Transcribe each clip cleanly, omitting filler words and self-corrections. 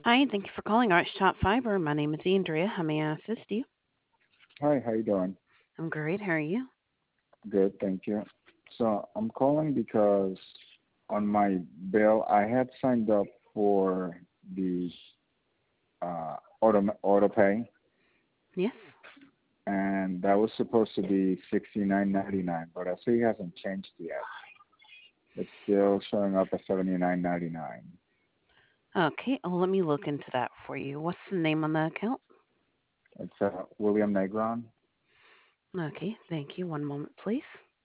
Hi, thank you for calling Arch Top Fiber. My name is Andrea. How may I assist you? Hi, how you doing? I'm great. How are you? Good, thank you. So I'm calling because on my bill I had signed up for the auto pay, Yes. and that was supposed to be 69.99, but I see it hasn't changed yet. It's still showing up as 79.99. Okay, let me look into that for you. What's the name on the account? It's William Negron. Okay, thank you. One moment, please.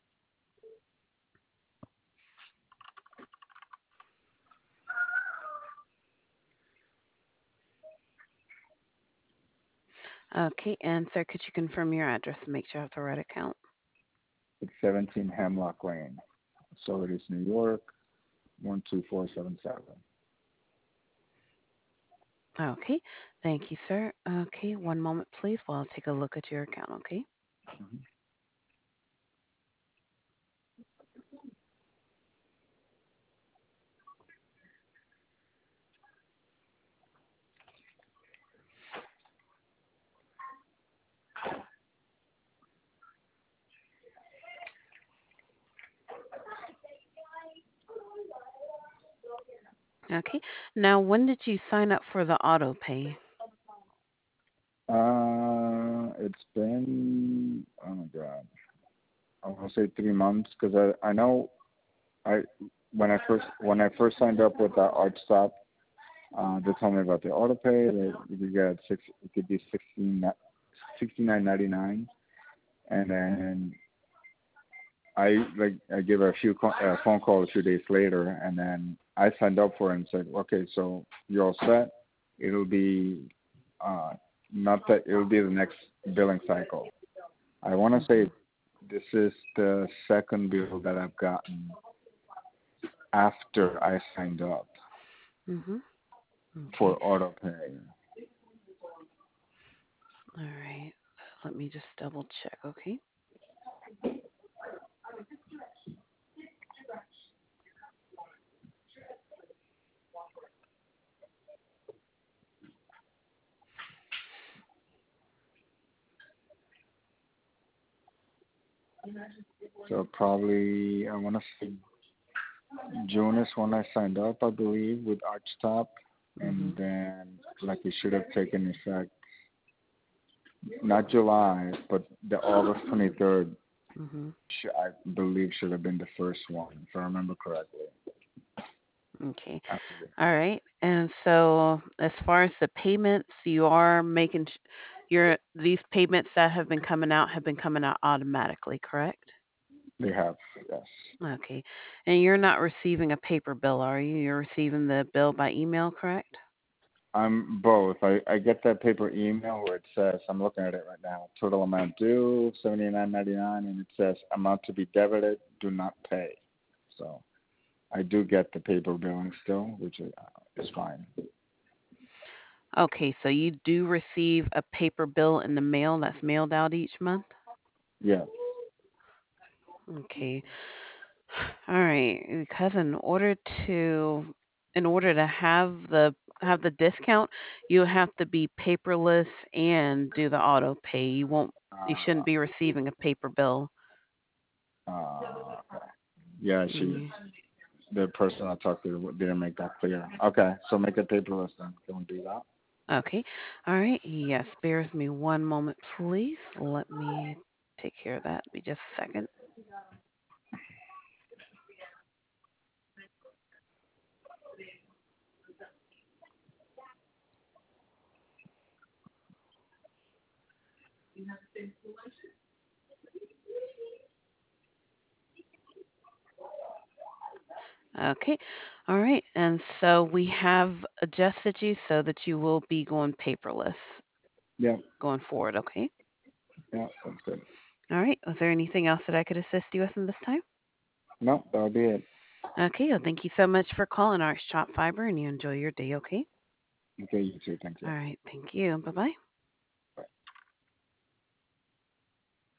Okay, and sir, could you confirm your address to make sure I have the right account? It's 17 Hemlock Lane, Saugus, New York 12477. Okay, thank you, sir. Okay, one moment, please, while I take a look at your account, okay? Mhm. Okay, now when did you sign up for the auto pay? It's been, oh my God, I want to say 3 months because I know I when I first signed up with ArchStop, they told me about the auto pay that you could get it could be 69.99, and then I gave a phone call a few days later, and then I signed up for it and said, okay, so you're all set. It'll be uh, not that it'll be the next billing cycle. I want to Mm-hmm. say this is the second bill that I've gotten after I signed up Mm-hmm. Okay. for auto pay. All right. Let me just double check, okay? So probably I want to say June is when I signed up, I believe, with ArchTop, Mm-hmm. and then like it should have taken effect not July, but the August 23rd. Mm-hmm. I believe should have been the first one, if I remember correctly. Okay. After the, All right. And so as far as the payments, you are making your these payments that have been coming out automatically, correct? they have, yes. Okay. And you're not receiving a paper bill, are you? You're receiving the bill by email, correct? I'm both. I get that paper email where it says, I'm looking at it right now, total amount due, 79.99, and it says amount to be debited, do not pay. So I do get the paper billing still, which is fine. Okay, so you do receive a paper bill in the mail that's mailed out each month? Yeah, Okay. All right, because in order to have the discount, you have to be paperless and do the auto pay. You shouldn't uh, be receiving a paper bill. okay. Yeah, Mm. the person I talked to didn't make that clear. Okay, so make it paperless then. Can we do that? Okay. All right. Yes, bear with me one moment, please. Let me take care of that. Be just a second. Okay. All right. And so we have adjusted you so that you will be going paperless Yeah, going forward. Okay. yeah, that's good. All right. Was there anything else that I could assist you with in this time? No, that'll be it. Okay. Well, thank you so much for calling Arch Chop Fiber, and you enjoy your day. Okay. Okay, you too. Thank you. All right. Thank you. Bye bye.